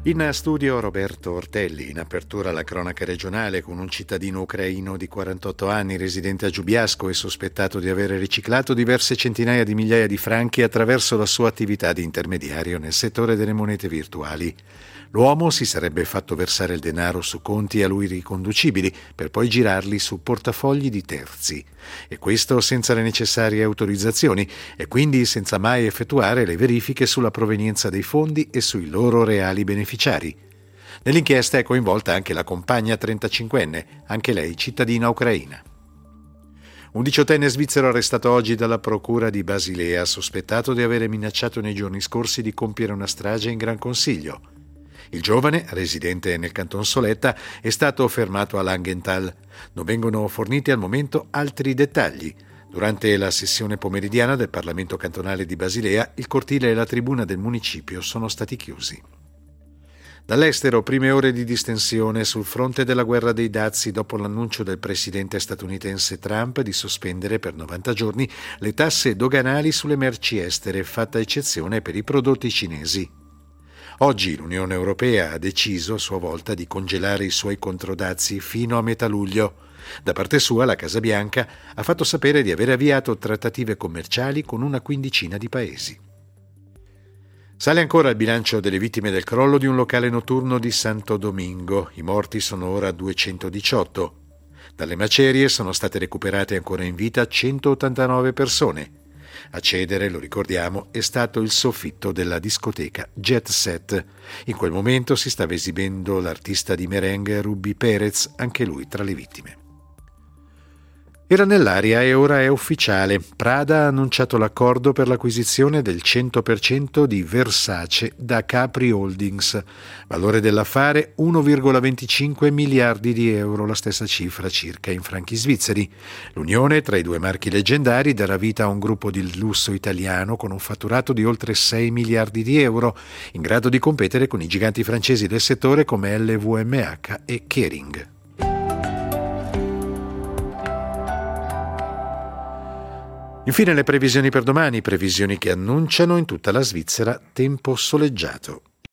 In studio Roberto Ortelli. In apertura la cronaca regionale con un cittadino ucraino di 48 anni residente a Giubiasco e sospettato di aver riciclato diverse centinaia di migliaia di franchi attraverso la sua attività di intermediario nel settore delle monete virtuali. L'uomo si sarebbe fatto versare il denaro su conti a lui riconducibili per poi girarli su portafogli di terzi, e questo senza le necessarie autorizzazioni e quindi senza mai effettuare le verifiche sulla provenienza dei fondi e sui loro reali beneficiari. Nell'inchiesta è coinvolta anche la compagna 35enne, anche lei cittadina ucraina. Un 18enne svizzero arrestato oggi dalla procura di Basilea, sospettato di avere minacciato nei giorni scorsi di compiere una strage in Gran Consiglio. Il giovane, residente nel canton Soletta, è stato fermato a Langenthal. Non vengono forniti al momento altri dettagli. Durante la sessione pomeridiana del Parlamento cantonale di Basilea, il cortile e la tribuna del municipio sono stati chiusi. Dall'estero, prime ore di distensione sul fronte della guerra dei dazi dopo l'annuncio del presidente statunitense Trump di sospendere per 90 giorni le tasse doganali sulle merci estere, fatta eccezione per i prodotti cinesi. Oggi l'Unione Europea ha deciso a sua volta di congelare i suoi controdazi fino a metà luglio. Da parte sua la Casa Bianca ha fatto sapere di aver avviato trattative commerciali con una quindicina di paesi. Sale ancora il bilancio delle vittime del crollo di un locale notturno di Santo Domingo. I morti sono ora 218. Dalle macerie sono state recuperate ancora in vita 189 persone. A cedere, lo ricordiamo, è stato il soffitto della discoteca Jet Set. In quel momento si stava esibendo l'artista di merengue Ruby Perez, anche lui tra le vittime. Era nell'aria e ora è ufficiale. Prada ha annunciato l'accordo per l'acquisizione del 100% di Versace da Capri Holdings. Valore dell'affare 1,25 miliardi di euro, la stessa cifra circa in franchi svizzeri. L'unione tra i due marchi leggendari darà vita a un gruppo di lusso italiano con un fatturato di oltre 6 miliardi di euro, in grado di competere con i giganti francesi del settore come LVMH e Kering. Infine le previsioni per domani, previsioni che annunciano in tutta la Svizzera tempo soleggiato.